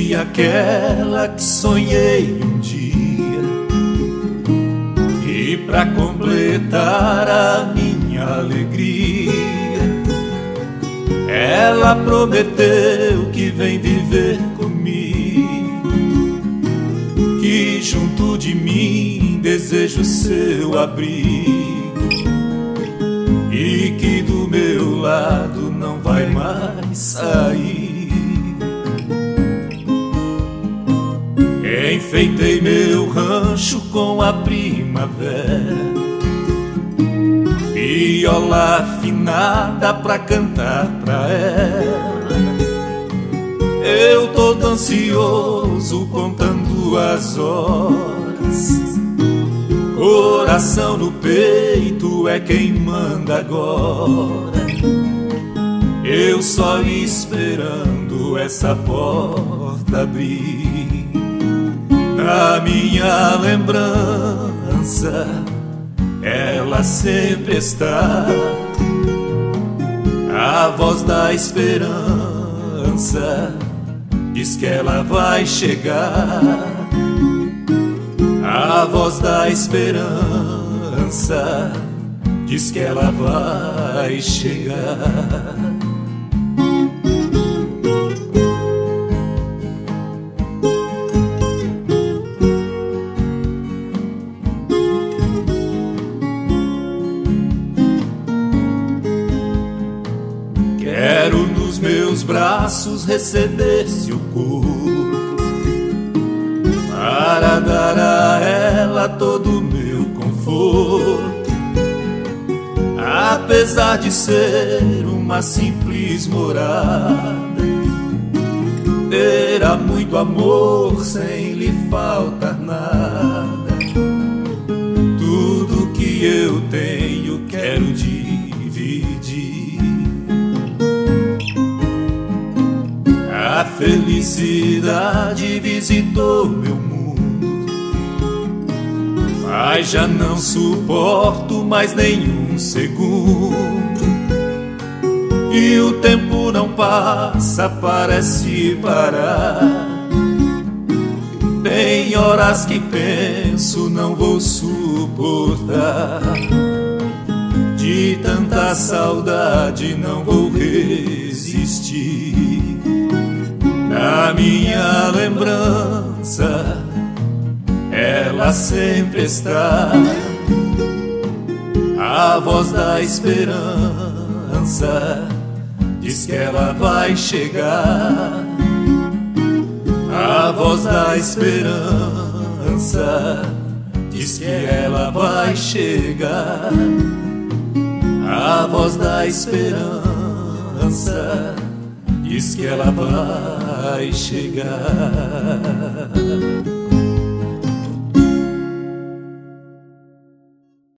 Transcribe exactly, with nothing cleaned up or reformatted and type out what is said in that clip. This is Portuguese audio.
e aquela que sonhei um dia. E pra completar a minha alegria, ela prometeu que vem viver comigo, que junto de mim desejo seu abrigo, e que do meu lado não vai mais sair. Enfeitei meu rancho com a primavera, viola afinada pra cantar pra ela. Eu todo ansioso contando as horas, coração no peito é quem manda agora. Eu só esperando essa porta abrir. Na minha lembrança ela sempre está, a voz da esperança diz que ela vai chegar. A voz da esperança diz que ela vai chegar. Quero nos meus braços receber seu corpo, para dar a ela todo o meu conforto. Apesar de ser uma simples morada, terá muito amor sem lhe faltar nada. Tudo que eu tenho quero dividir. A felicidade visitou meu mundo, mas já não suporto mais nenhum segundo. E o tempo não passa, parece parar. Tem horas que penso não vou suportar. De tanta saudade não vou resistir. Na minha lembrança ela sempre está, a voz da esperança diz que ela vai chegar. A voz da esperança diz que ela vai chegar. A voz da esperança diz que ela vai chegar.